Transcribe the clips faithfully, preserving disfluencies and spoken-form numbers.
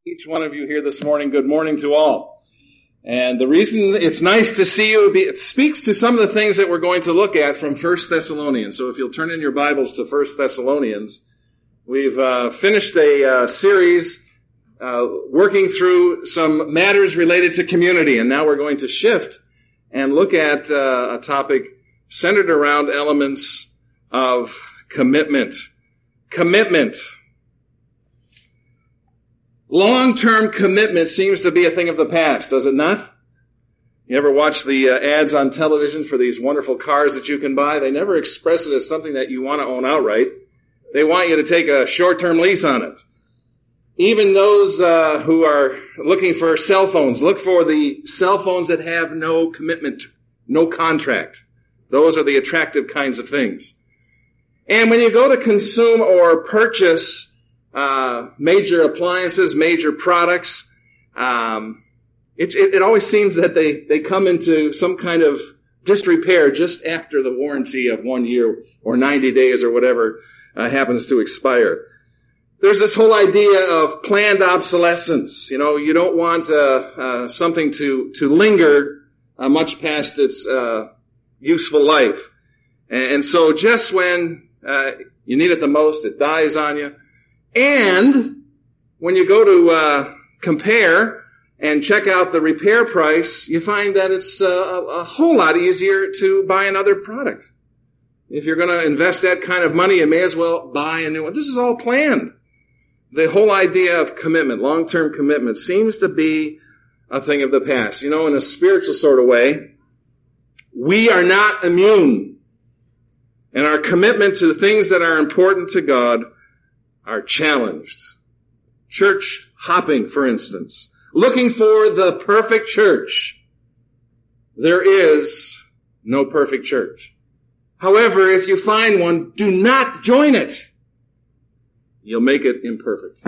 Each one of you here this morning, good morning to all. And the reason it's nice to see you, it speaks to some of the things that we're going to look at from First Thessalonians. So if you'll turn in your Bibles to First Thessalonians, we've uh, finished a uh, series uh, working through some matters related to community. And now we're going to shift and look at uh, a topic centered around elements of commitment. Commitment. Long-term commitment seems to be a thing of the past, does it not? You ever watch the uh, ads on television for these wonderful cars that you can buy? They never express it as something that you want to own outright. They want you to take a short-term lease on it. Even those uh, who are looking for cell phones, look for the cell phones that have no commitment, no contract. Those are the attractive kinds of things. And when you go to consume or purchase Uh, major appliances, major products. Um, it, it, it always seems that they, they come into some kind of disrepair just after the warranty of one year or ninety days or whatever uh, happens to expire. There's this whole idea of planned obsolescence. You know, you don't want uh, uh, something to to linger uh, much past its uh, useful life. And, and so just when uh, you need it the most, it dies on you. And when you go to uh, compare and check out the repair price, you find that it's uh, a, a whole lot easier to buy another product. If you're going to invest that kind of money, you may as well buy a new one. This is all planned. The whole idea of commitment, long-term commitment, seems to be a thing of the past. You know, in a spiritual sort of way, we are not immune. And our commitment to the things that are important to God are challenged. Church hopping, for instance. Looking for the perfect church. There is no perfect church. However, if you find one, do not join it. You'll make it imperfect.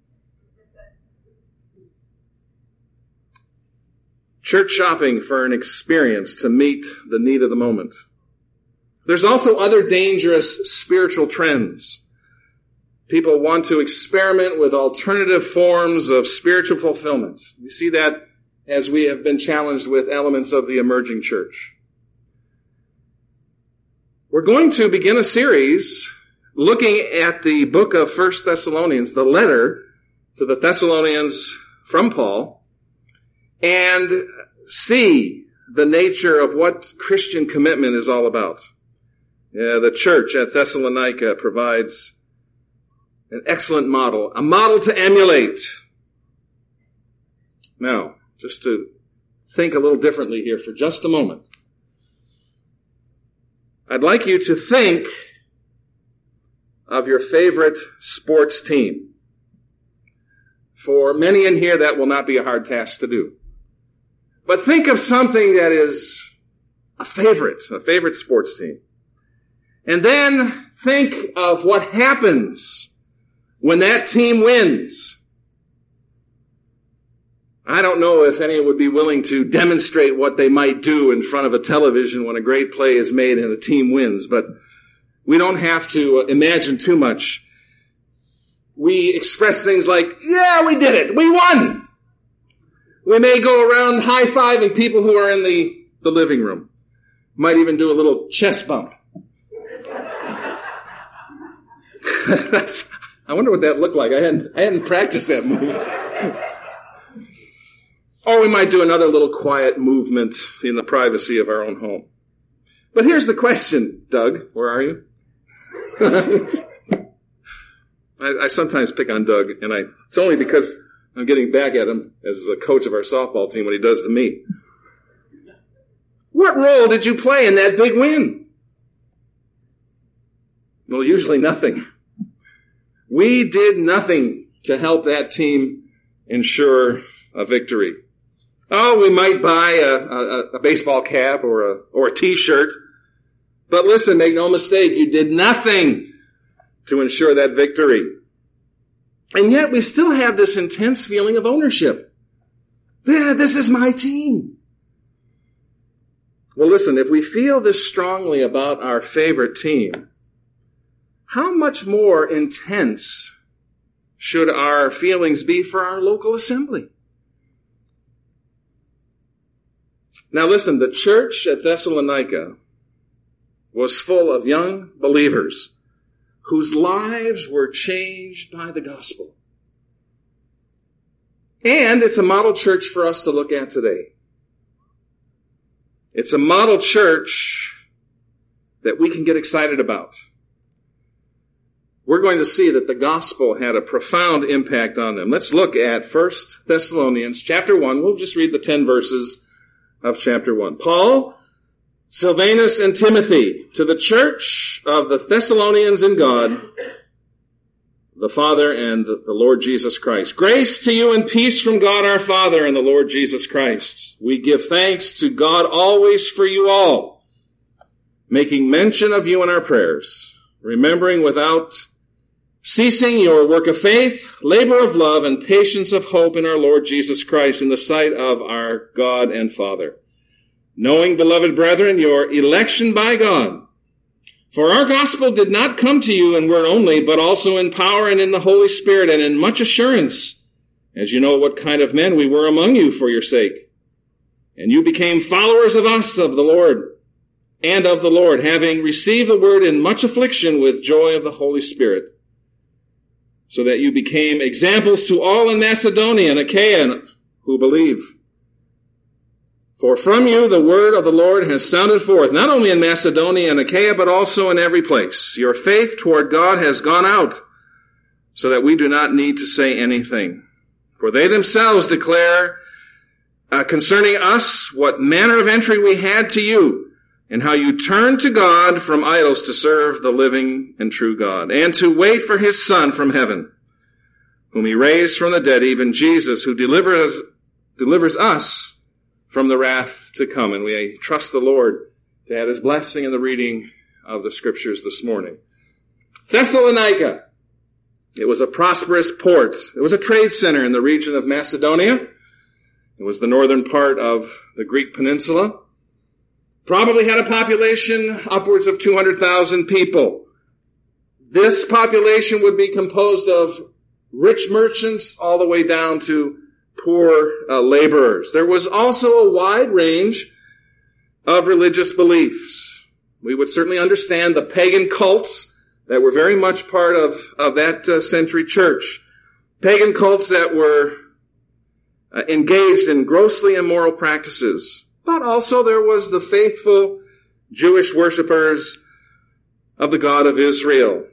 Church shopping for an experience to meet the need of the moment. There's also other dangerous spiritual trends. People want to experiment with alternative forms of spiritual fulfillment. We see that as we have been challenged with elements of the emerging church. We're going to begin a series looking at the book of First Thessalonians, the letter to the Thessalonians from Paul, and see the nature of what Christian commitment is all about. Yeah, the church at Thessalonica provides an excellent model, a model to emulate. Now, just to think a little differently here for just a moment. I'd like you to think of your favorite sports team. For many in here, that will not be a hard task to do. But think of something that is a favorite, a favorite sports team. And then think of what happens when that team wins. I don't know if anyone would be willing to demonstrate what they might do in front of a television when a great play is made and a team wins, but we don't have to imagine too much. We express things like, yeah, we did it. We won. We may go around high-fiving people who are in the, the living room. Might even do a little chest bump. That's I wonder what that looked like. I hadn't, I hadn't practiced that move. Or we might do another little quiet movement in the privacy of our own home. But here's the question, Doug. Where are you? I, I sometimes pick on Doug, and I, it's only because I'm getting back at him as the coach of our softball team what he does to me. What role did you play in that big win? Well, usually nothing. We did nothing to help that team ensure a victory. Oh, we might buy a, a, a baseball cap or a, or a t-shirt. But listen, make no mistake, you did nothing to ensure that victory. And yet we still have this intense feeling of ownership. Yeah, this is my team. Well, listen, if we feel this strongly about our favorite team, how much more intense should our feelings be for our local assembly? Now listen, the church at Thessalonica was full of young believers whose lives were changed by the gospel. And it's a model church for us to look at today. It's a model church that we can get excited about. We're going to see that the gospel had a profound impact on them. Let's look at First Thessalonians chapter one. We'll just read the ten verses of chapter one. Paul, Silvanus, and Timothy, to the church of the Thessalonians in God, the Father and the Lord Jesus Christ. Grace to you and peace from God our Father and the Lord Jesus Christ. We give thanks to God always for you all, making mention of you in our prayers, remembering without ceasing your work of faith, labor of love, and patience of hope in our Lord Jesus Christ in the sight of our God and Father. Knowing, beloved brethren, your election by God. For our gospel did not come to you in word only, but also in power and in the Holy Spirit and in much assurance, as you know what kind of men we were among you for your sake. And you became followers of us, of the Lord, and of the Lord, having received the word in much affliction with joy of the Holy Spirit, so that you became examples to all in Macedonia and Achaia who believe. For from you the word of the Lord has sounded forth, not only in Macedonia and Achaia, but also in every place. Your faith toward God has gone out, so that we do not need to say anything. For they themselves declare uh, concerning us what manner of entry we had to you, and how you turned to God from idols to serve the living and true God, and to wait for his Son from heaven, whom he raised from the dead, even Jesus, who delivers, delivers us from the wrath to come. And we trust the Lord to add his blessing in the reading of the scriptures this morning. Thessalonica. It was a prosperous port. It was a trade center in the region of Macedonia. It was the northern part of the Greek peninsula. Probably had a population upwards of two hundred thousand people. This population would be composed of rich merchants all the way down to poor uh, laborers. There was also a wide range of religious beliefs. We would certainly understand the pagan cults that were very much part of, of that uh, century church. Pagan cults that were uh, engaged in grossly immoral practices. But also there was the faithful Jewish worshipers of the God of Israel.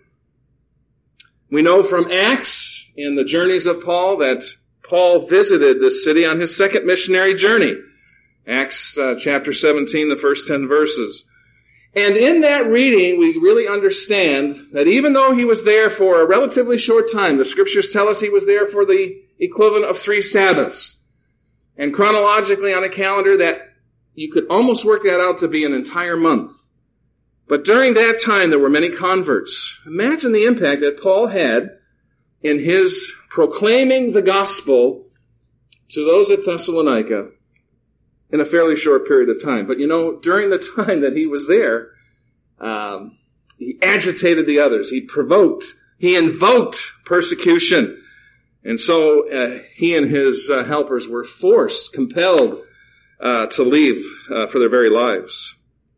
We know from Acts in the journeys of Paul that Paul visited this city on his second missionary journey. Acts uh, chapter seventeen, the first ten verses. And in that reading, we really understand that even though he was there for a relatively short time, the scriptures tell us he was there for the equivalent of three Sabbaths. And chronologically on a calendar that you could almost work that out to be an entire month. But during that time, there were many converts. Imagine the impact that Paul had in his proclaiming the gospel to those at Thessalonica in a fairly short period of time. But you know, during the time that he was there, um, he agitated the others. He provoked, he invoked persecution. And so uh, he and his uh, helpers were forced, compelled uh, to leave uh, for their very lives.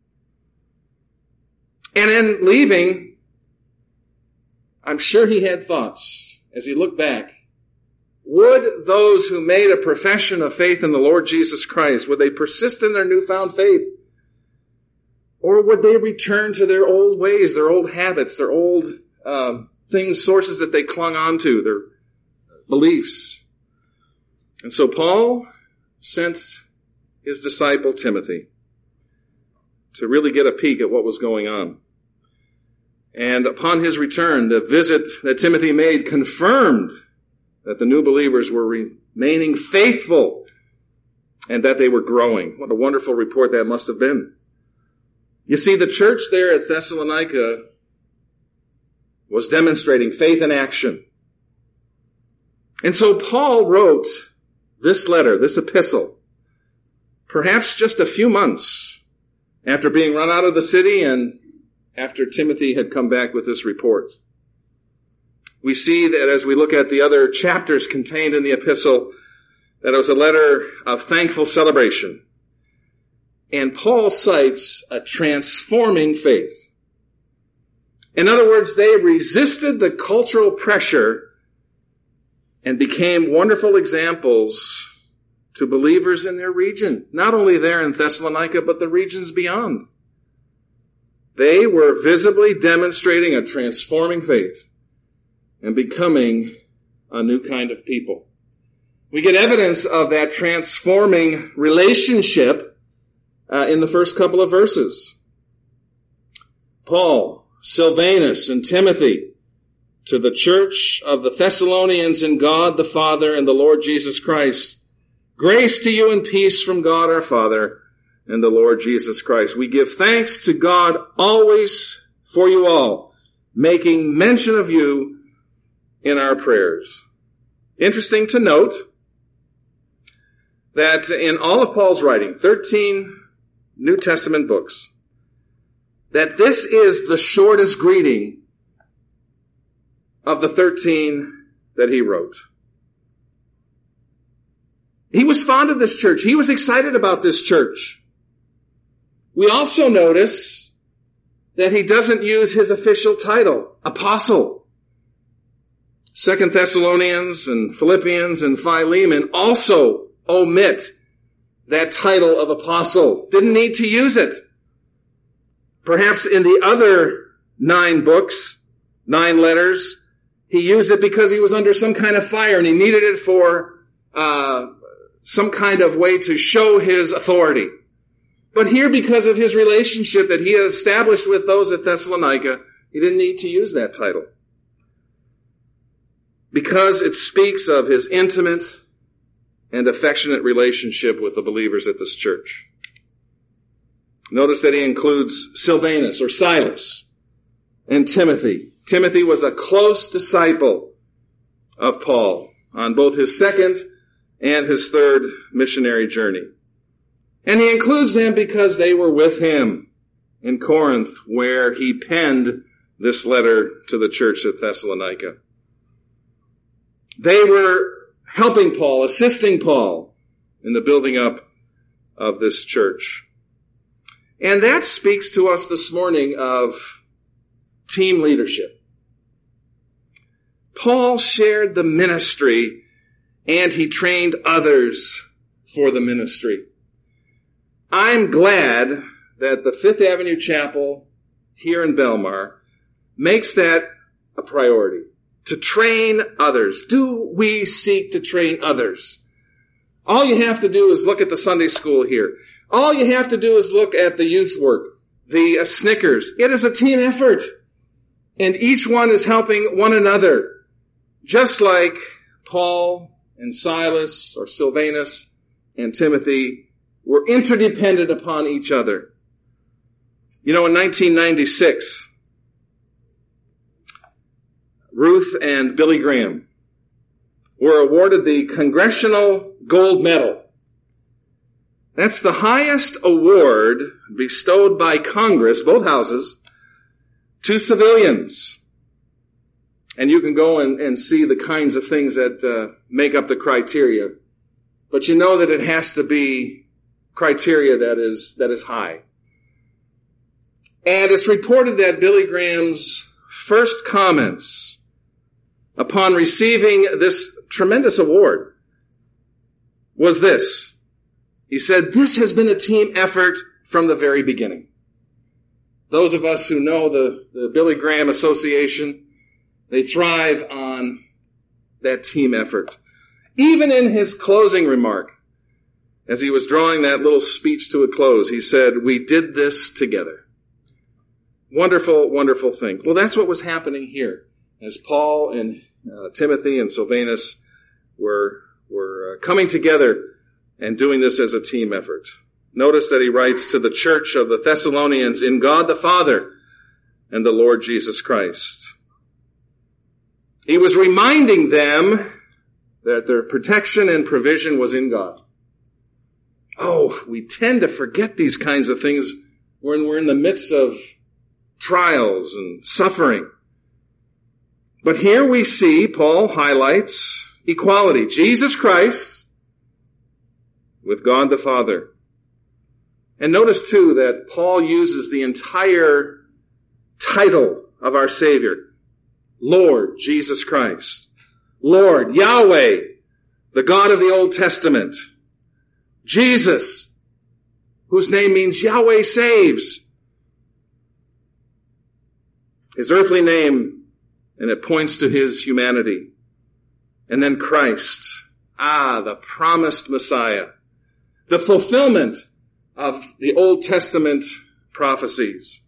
And in leaving, I'm sure he had thoughts as he looked back. Would those who made a profession of faith in the Lord Jesus Christ, would they persist in their newfound faith? Or would they return to their old ways, their old habits, their old um, things, sources that they clung on to, their beliefs? And so Paul sent his disciple Timothy to really get a peek at what was going on. And upon his return, the visit that Timothy made confirmed that the new believers were remaining faithful and that they were growing. What a wonderful report that must have been. You see, the church there at Thessalonica was demonstrating faith in action. And so Paul wrote this letter, this epistle, perhaps just a few months after being run out of the city and after Timothy had come back with this report. We see that as we look at the other chapters contained in the epistle, that it was a letter of thankful celebration. And Paul cites a transforming faith. In other words, they resisted the cultural pressure and became wonderful examples to believers in their region, not only there in Thessalonica, but the regions beyond. They were visibly demonstrating a transforming faith and becoming a new kind of people. We get evidence of that transforming relationship uh, in the first couple of verses. Paul, Silvanus, and Timothy, to the church of the Thessalonians in God the Father and the Lord Jesus Christ, grace to you and peace from God our Father and the Lord Jesus Christ. We give thanks to God always for you all, making mention of you in our prayers. Interesting to note that in all of Paul's writing, thirteen New Testament books, that this is the shortest greeting of the thirteen that he wrote. He was fond of this church. He was excited about this church. We also notice that he doesn't use his official title, apostle. Second Thessalonians and Philippians and Philemon also omit that title of apostle. Didn't need to use it. Perhaps in the other nine books, nine letters, he used it because he was under some kind of fire and he needed it for uh some kind of way to show his authority. But here, because of his relationship that he had established with those at Thessalonica, he didn't need to use that title. Because it speaks of his intimate and affectionate relationship with the believers at this church. Notice that he includes Silvanus or Silas and Timothy. Timothy was a close disciple of Paul on both his second and his third missionary journey. And he includes them because they were with him in Corinth, where he penned this letter to the church at Thessalonica. They were helping Paul, assisting Paul in the building up of this church. And that speaks to us this morning of team leadership. Paul shared the ministry and he trained others for the ministry. I'm glad that the Fifth Avenue Chapel here in Belmar makes that a priority, to train others. Do we seek to train others? All you have to do is look at the Sunday school here. All you have to do is look at the youth work, the uh, Snickers. It is a team effort, and each one is helping one another, just like Paul and Silas or Silvanus and Timothy were interdependent upon each other. You know, in nineteen ninety-six, Ruth and Billy Graham were awarded the Congressional Gold Medal. That's the highest award bestowed by Congress, both houses, to civilians. And you can go and, and see the kinds of things that uh, make up the criteria. But you know that it has to be criteria that is that is high. And it's reported that Billy Graham's first comments upon receiving this tremendous award was this. He said, "This has been a team effort from the very beginning." Those of us who know the, the Billy Graham Association, they thrive on that team effort. Even in his closing remark, as he was drawing that little speech to a close, he said, "We did this together." Wonderful, wonderful thing. Well, that's what was happening here as Paul and uh, Timothy and Silvanus were, were uh, coming together and doing this as a team effort. Notice that he writes to the church of the Thessalonians in God the Father and the Lord Jesus Christ. He was reminding them that their protection and provision was in God. Oh, we tend to forget these kinds of things when we're in the midst of trials and suffering. But here we see Paul highlights equality. Jesus Christ with God the Father. And notice too that Paul uses the entire title of our Savior. Lord Jesus Christ. Lord, Yahweh, the God of the Old Testament. Jesus, whose name means Yahweh saves. His earthly name, and it points to his humanity. And then Christ. Ah, the promised Messiah. The fulfillment of the Old Testament prophecies.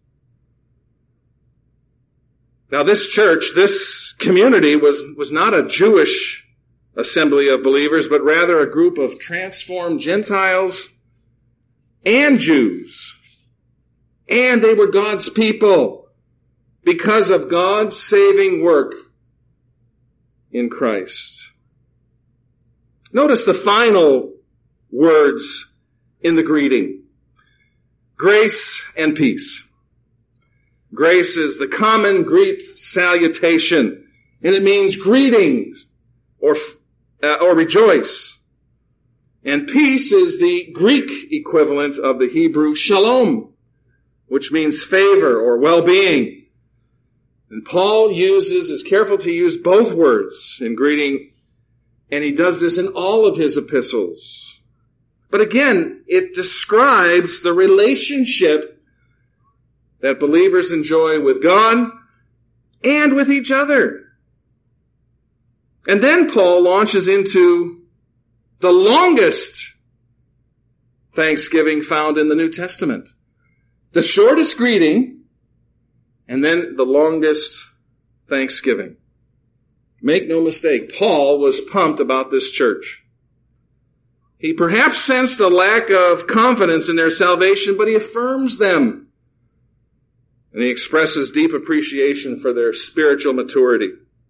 Now this church, this community was, was not a Jewish assembly of believers, but rather a group of transformed Gentiles and Jews. And they were God's people because of God's saving work in Christ. Notice the final words in the greeting. Grace and peace. Grace is the common Greek salutation, and it means greetings or, uh, or rejoice. And peace is the Greek equivalent of the Hebrew shalom, which means favor or well-being. And Paul uses, is careful to use both words in greeting, and he does this in all of his epistles. But again, it describes the relationship that believers enjoy with God and with each other. And then Paul launches into the longest thanksgiving found in the New Testament. The shortest greeting, and then the longest thanksgiving. Make no mistake, Paul was pumped about this church. He perhaps sensed a lack of confidence in their salvation, but he affirms them. And he expresses deep appreciation for their spiritual maturity.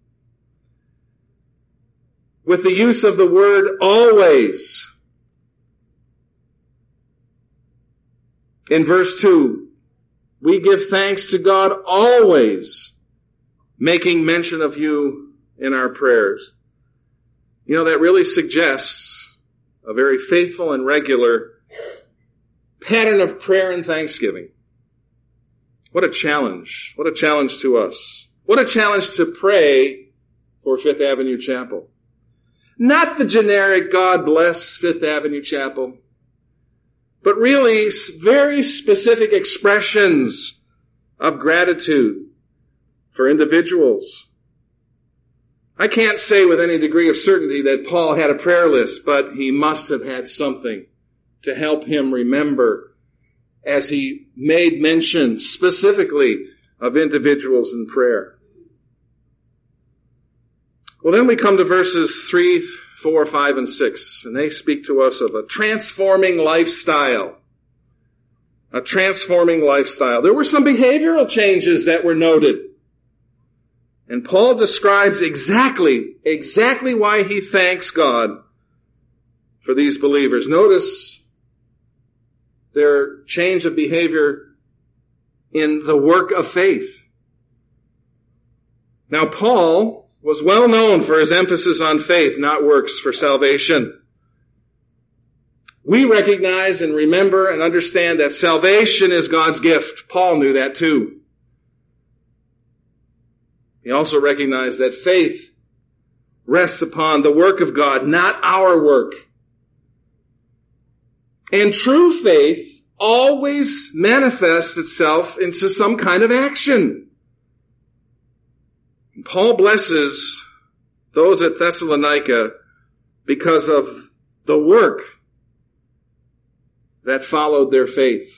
With the use of the word always. In verse two, we give thanks to God always, making mention of you in our prayers. You know, that really suggests a very faithful and regular pattern of prayer and thanksgiving. What a challenge. What a challenge to us. What a challenge to pray for Fifth Avenue Chapel. Not the generic God bless Fifth Avenue Chapel, but really very specific expressions of gratitude for individuals. I can't say with any degree of certainty that Paul had a prayer list, but he must have had something to help him remember as he made mention specifically of individuals in prayer. Well, then we come to verses three, four, five, and six, and they speak to us of a transforming lifestyle. A transforming lifestyle. There were some behavioral changes that were noted. And Paul describes exactly, exactly why he thanks God for these believers. Notice their change of behavior in the work of faith. Now, Paul was well known for his emphasis on faith, not works, for salvation. We recognize and remember and understand that salvation is God's gift. Paul knew that too. He also recognized that faith rests upon the work of God, not our work. And true faith always manifests itself into some kind of action. Paul blesses those at Thessalonica because of the work that followed their faith.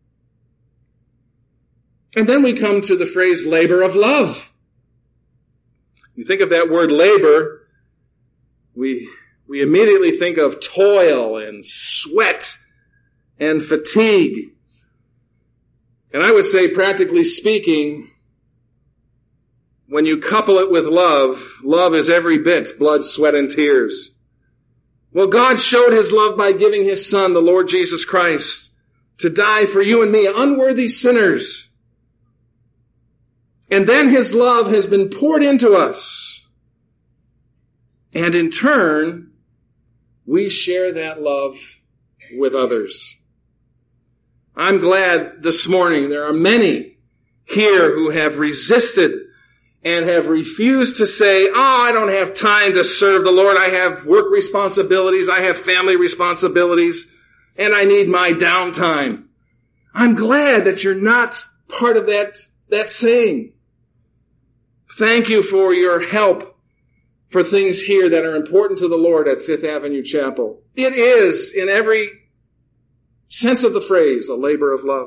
And then we come to the phrase labor of love. You think of that word labor, we, we immediately think of toil and sweat and fatigue. And I would say, practically speaking, when you couple it with love, love is every bit blood, sweat, and tears. Well, God showed his love by giving his Son, the Lord Jesus Christ, to die for you and me, unworthy sinners. And then his love has been poured into us. And in turn, we share that love with others. I'm glad this morning there are many here who have resisted and have refused to say, oh, I don't have time to serve the Lord. I have work responsibilities. I have family responsibilities. And I need my downtime. I'm glad that you're not part of that, that saying. Thank you for your help for things here that are important to the Lord at Fifth Avenue Chapel. It is, in every sense of the phrase, a labor of love.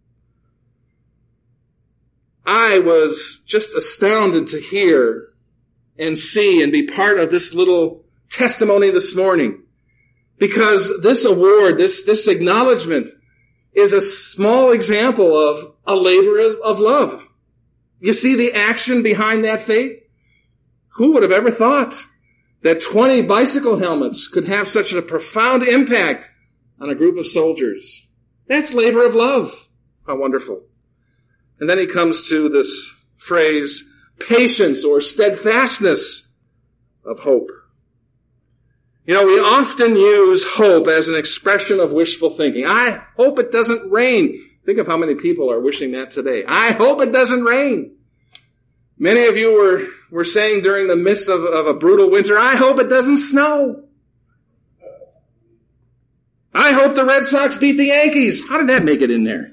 I was just astounded to hear and see and be part of this little testimony this morning, because this award, this, this acknowledgement is a small example of a labor of, of love. You see the action behind that faith? Who would have ever thought that twenty bicycle helmets could have such a profound impact on a group of soldiers? That's labor of love. How wonderful. And then he comes to this phrase, patience or steadfastness of hope. You know, we often use hope as an expression of wishful thinking. I hope it doesn't rain. Think of how many people are wishing that today. I hope it doesn't rain. Many of you were, were saying during the midst of, of a brutal winter, I hope it doesn't snow. I hope the Red Sox beat the Yankees. How did that make it in there?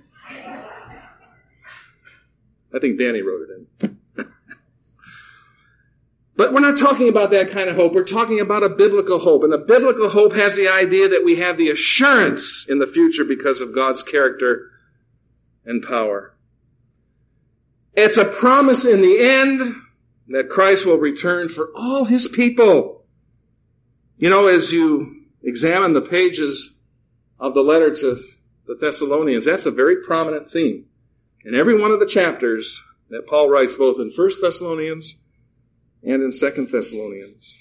I think Danny wrote it in. But we're not talking about that kind of hope. We're talking about a biblical hope. And a biblical hope has the idea that we have the assurance in the future because of God's character and power. It's a promise in the end that Christ will return for all his people. You know, as you examine the pages of the letter to the Thessalonians, that's a very prominent theme in every one of the chapters that Paul writes, both in First Thessalonians and in Second Thessalonians.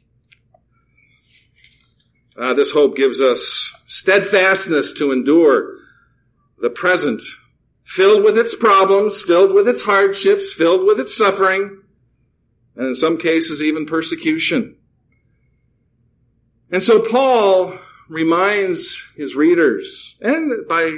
Uh, this hope gives us steadfastness to endure the present, filled with its problems, filled with its hardships, filled with its suffering, and in some cases even persecution. And so Paul reminds his readers, and by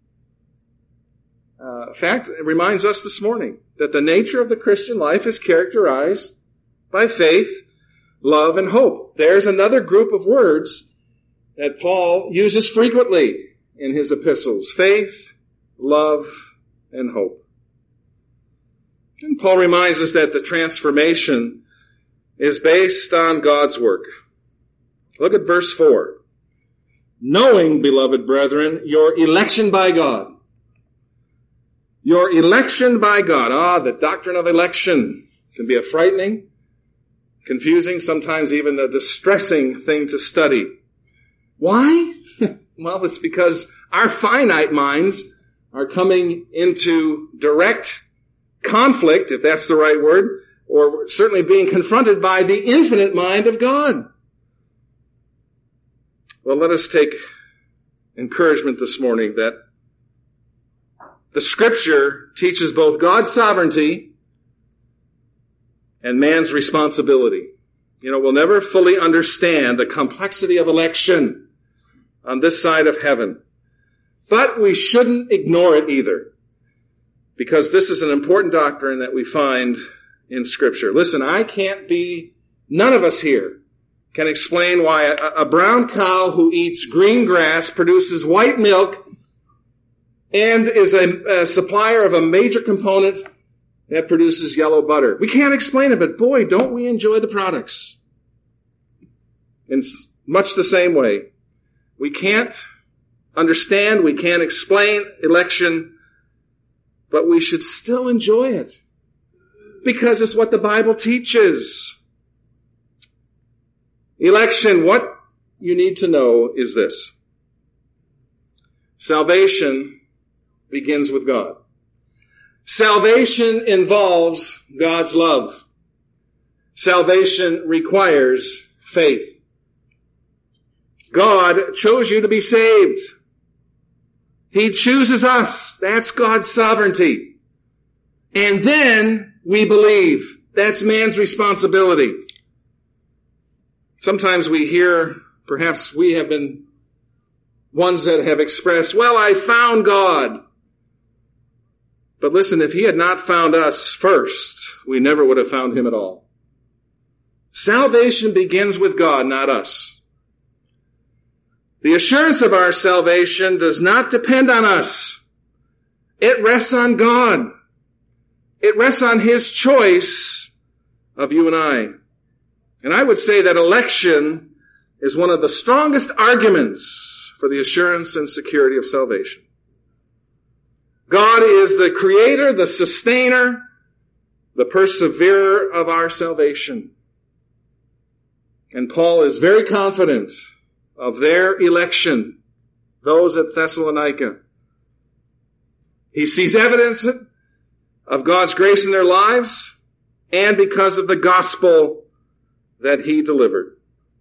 uh, fact, it reminds us this morning, that the nature of the Christian life is characterized by faith, love, and hope. There's another group of words that Paul uses frequently in his epistles: faith, love, and hope. And Paul reminds us that the transformation is based on God's work. Look at verse four. Knowing, beloved brethren, your election by God. Your election by God. Ah, the doctrine of election can be a frightening, confusing, sometimes even a distressing thing to study. Why? Well, it's because our finite minds are coming into direct conflict, if that's the right word, or certainly being confronted by the infinite mind of God. Well, let us take encouragement this morning that the Scripture teaches both God's sovereignty and man's responsibility. You know, we'll never fully understand the complexity of election on this side of heaven. But we shouldn't ignore it either, because this is an important doctrine that we find in Scripture. Listen, I can't be, none of us here can explain why a, a brown cow who eats green grass produces white milk and is a, a supplier of a major component that produces yellow butter. We can't explain it, but boy, don't we enjoy the products. In much the same way, we can't understand, we can't explain election, but we should still enjoy it because it's what the Bible teaches. Election, what you need to know is this. Salvation begins with God. Salvation involves God's love. Salvation requires faith. God chose you to be saved. He chooses us. That's God's sovereignty. and then we believe. That's man's responsibility. Sometimes we hear, perhaps we have been ones that have expressed, well, I found God. But listen, if he had not found us first, we never would have found him at all. Salvation begins with God, not us. The assurance of our salvation does not depend on us. It rests on God. It rests on his choice of you and I. And I would say that election is one of the strongest arguments for the assurance and security of salvation. God is the creator, the sustainer, the perseverer of our salvation. And Paul is very confident of their election, those at Thessalonica. He sees evidence of God's grace in their lives and because of the gospel that he delivered.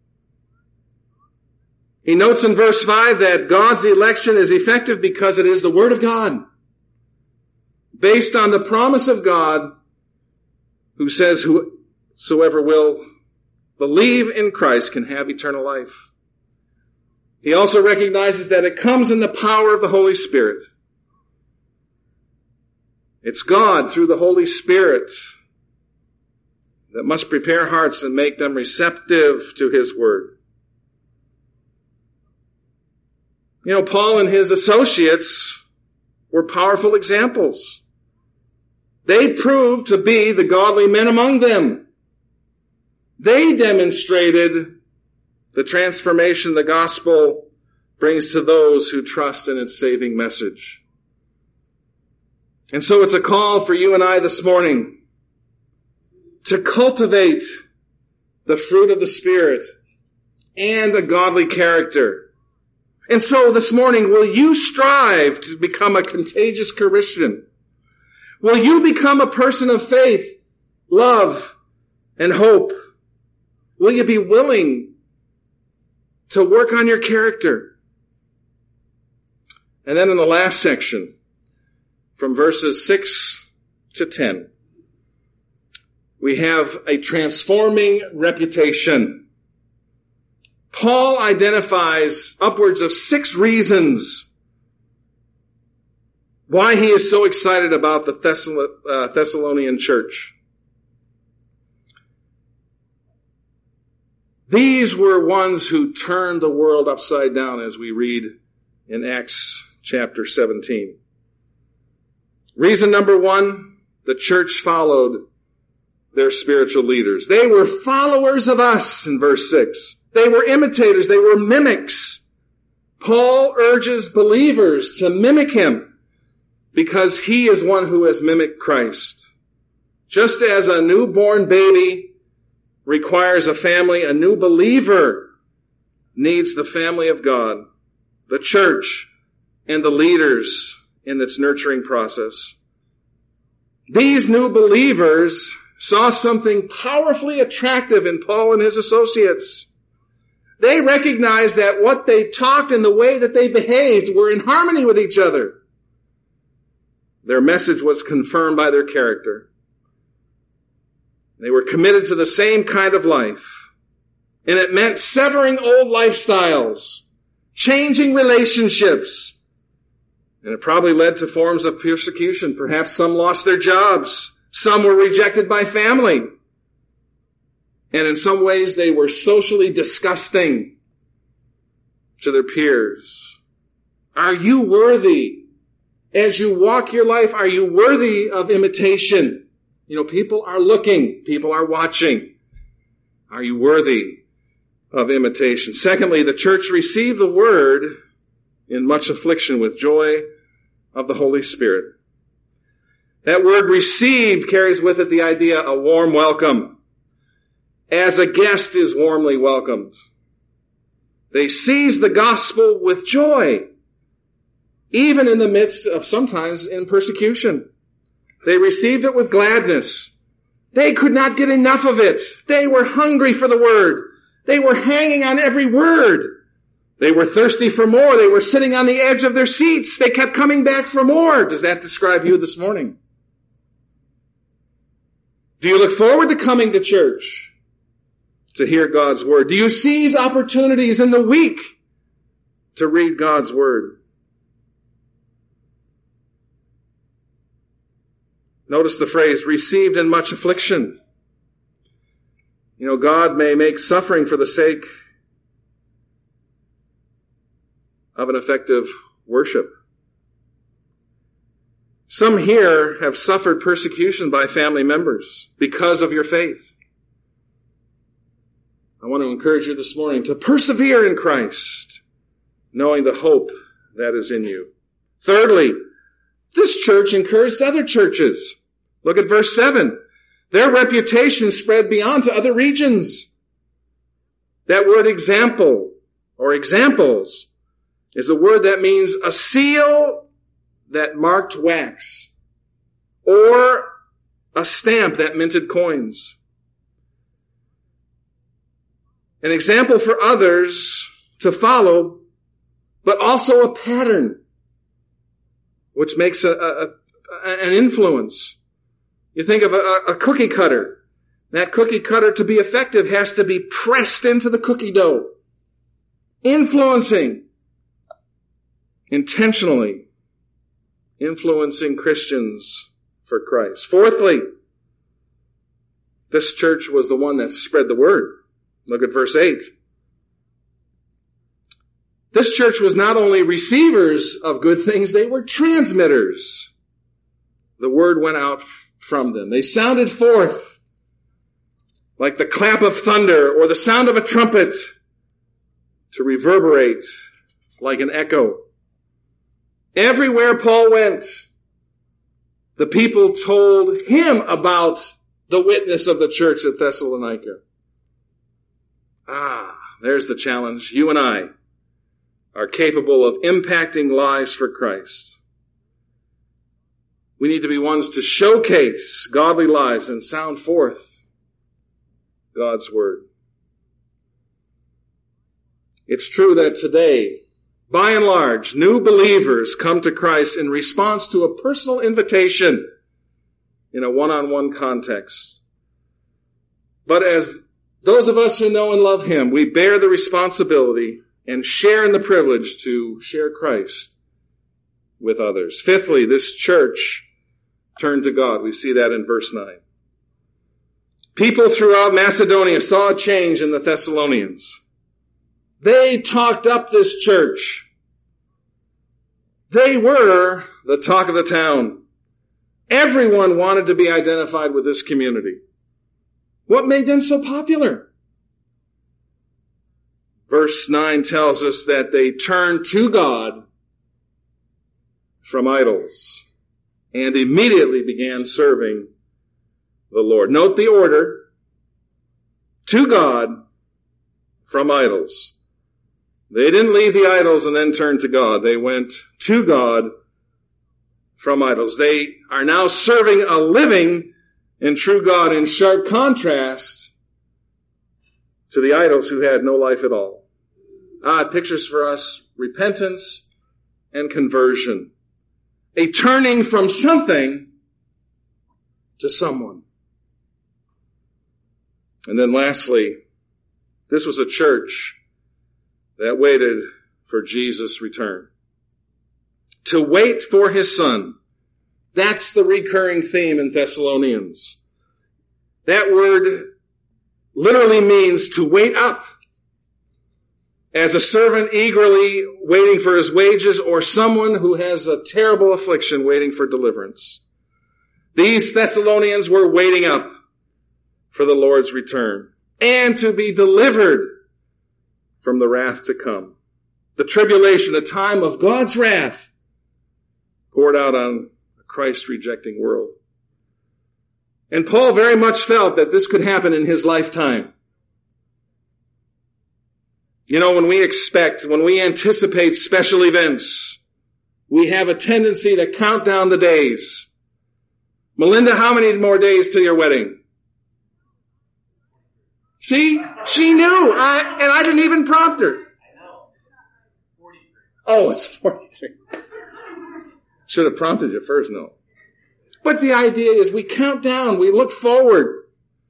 He notes in verse five that God's election is effective because it is the Word of God, based on the promise of God, who says whosoever will believe in Christ can have eternal life. He also recognizes that it comes in the power of the Holy Spirit. It's God through the Holy Spirit that must prepare hearts and make them receptive to his word. You know, Paul and his associates were powerful examples. They proved to be the godly men among them. They demonstrated the transformation the gospel brings to those who trust in its saving message. And so it's a call for you and I this morning to cultivate the fruit of the Spirit and a godly character. And so this morning, will you strive to become a contagious Christian? Will you become a person of faith, love, and hope? Will you be willing to work on your character? And then in the last section, from verses six to ten, we have a transforming reputation. Paul identifies upwards of six reasons why he is so excited about the Thessal- uh, Thessalonian church. These were ones who turned the world upside down, as we read in Acts chapter seventeen. Reason number one, the church followed their spiritual leaders. They were followers of us in verse six. They were imitators. They were mimics. Paul urges believers to mimic him because he is one who has mimicked Christ. Just as a newborn baby requires a family, a new believer needs the family of God, the church, and the leaders in its nurturing process. These new believers saw something powerfully attractive in Paul and his associates. They recognized that what they talked and the way that they behaved were in harmony with each other. Their message was confirmed by their character. They were committed to the same kind of life. And it meant severing old lifestyles, changing relationships. And it probably led to forms of persecution. Perhaps some lost their jobs. Some were rejected by family. And in some ways, they were socially disgusting to their peers. Are you worthy? As you walk your life, are you worthy of imitation? You know, people are looking. People are watching. Are you worthy of imitation? Secondly, the church received the word in much affliction with joy of the Holy Spirit. That word received carries with it the idea a warm welcome. As a guest is warmly welcomed. They seized the gospel with joy, even in the midst of sometimes in persecution. They received it with gladness. They could not get enough of it. They were hungry for the word. They were hanging on every word. They were thirsty for more. They were sitting on the edge of their seats. They kept coming back for more. Does that describe you this morning? Do you look forward to coming to church to hear God's word? Do you seize opportunities in the week to read God's word? Notice the phrase, received in much affliction. You know, God may make suffering for the sake of an effective worship. Some here have suffered persecution by family members because of your faith. I want to encourage you this morning to persevere in Christ, knowing the hope that is in you. Thirdly, this church encouraged other churches. Look at verse seven. Their reputation spread beyond to other regions. That word example or examples is a word that means a seal that marked wax or a stamp that minted coins. An example for others to follow, but also a pattern which makes a, a, a, an influence. You think of a, a cookie cutter. That cookie cutter, to be effective, has to be pressed into the cookie dough, influencing, intentionally influencing Christians for Christ. Fourthly, this church was the one that spread the word. Look at verse eight. This church was not only receivers of good things, they were transmitters. The word went out from them. They sounded forth like the clap of thunder or the sound of a trumpet to reverberate like an echo. Everywhere Paul went, the people told him about the witness of the church at Thessalonica. Ah, there's the challenge. You and I are capable of impacting lives for Christ. We need to be ones to showcase godly lives and sound forth God's word. It's true that today, by and large, new believers come to Christ in response to a personal invitation in a one-on-one context. But as those of us who know and love Him, we bear the responsibility and share in the privilege to share Christ with others. Fifthly, this church turned to God. We see that in verse nine. People throughout Macedonia saw a change in the Thessalonians. They talked up this church. They were the talk of the town. Everyone wanted to be identified with this community. What made them so popular? Verse nine tells us that they turned to God from idols and immediately began serving the Lord. Note the order. To God from idols. They didn't leave the idols and then turn to God. They went to God from idols. They are now serving a living and true God in sharp contrast to the idols who had no life at all. Ah, it pictures for us repentance and conversion. A turning from something to someone. And then lastly, this was a church that waited for Jesus' return. To wait for His Son. That's the recurring theme in Thessalonians. That word literally means to wait up. As a servant eagerly waiting for his wages, or someone who has a terrible affliction waiting for deliverance. These Thessalonians were waiting up for the Lord's return and to be delivered from the wrath to come. The tribulation, the time of God's wrath poured out on a Christ-rejecting world. And Paul very much felt that this could happen in his lifetime. You know, when we expect, when we anticipate special events, we have a tendency to count down the days. Melinda, how many more days till your wedding? See? She knew. I, and I didn't even prompt her. Oh, it's forty-three. Should have prompted you first, no. But the idea is we count down, we look forward.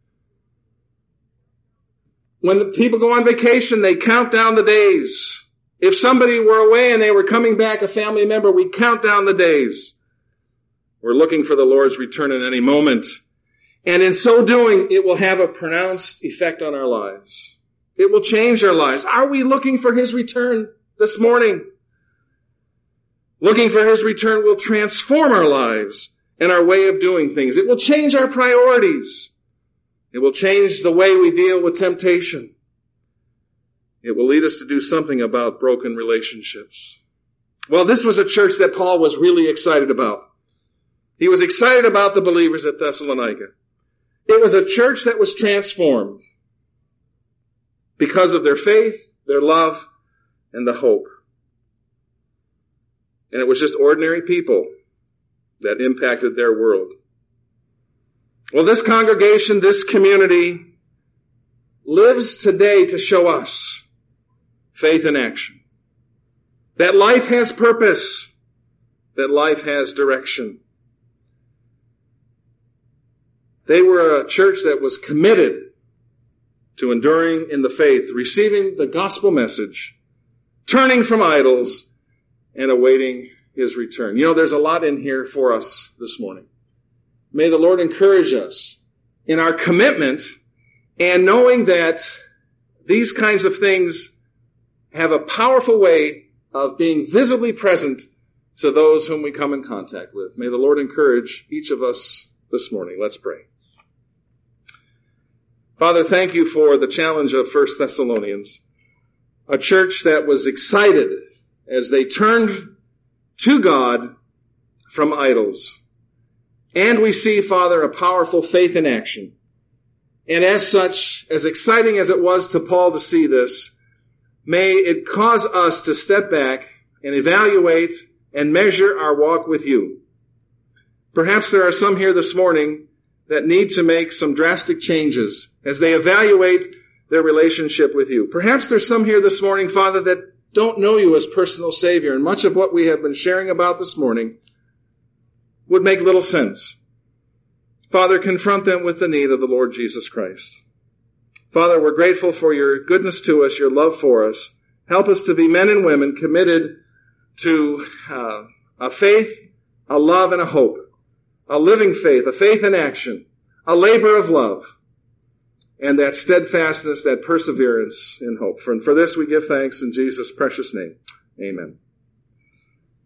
When the people go on vacation, they count down the days. If somebody were away and they were coming back, a family member, we count down the days. We're looking for the Lord's return at any moment. And in so doing, it will have a pronounced effect on our lives. It will change our lives. Are we looking for His return this morning? Looking for His return will transform our lives and our way of doing things. It will change our priorities. It will change the way we deal with temptation. It will lead us to do something about broken relationships. Well, this was a church that Paul was really excited about. He was excited about the believers at Thessalonica. It was a church that was transformed because of their faith, their love, and the hope. And it was just ordinary people that impacted their world. Well, this congregation, this community, lives today to show us faith in action. That life has purpose. That life has direction. They were a church that was committed to enduring in the faith, receiving the gospel message, turning from idols, and awaiting His return. You know, there's a lot in here for us this morning. May the Lord encourage us in our commitment and knowing that these kinds of things have a powerful way of being visibly present to those whom we come in contact with. May the Lord encourage each of us this morning. Let's pray. Father, thank you for the challenge of First Thessalonians, a church that was excited as they turned to God from idols. And we see, Father, a powerful faith in action. And as such, as exciting as it was to Paul to see this, may it cause us to step back and evaluate and measure our walk with you. Perhaps there are some here this morning that need to make some drastic changes as they evaluate their relationship with you. Perhaps there's some here this morning, Father, that don't know you as personal Savior, and much of what we have been sharing about this morning would make little sense. Father, confront them with the need of the Lord Jesus Christ. Father, we're grateful for your goodness to us, your love for us. Help us to be men and women committed to uh, a faith, a love, and a hope. A living faith, a faith in action, a labor of love, and that steadfastness, that perseverance in hope. For, and for this we give thanks in Jesus' precious name. Amen.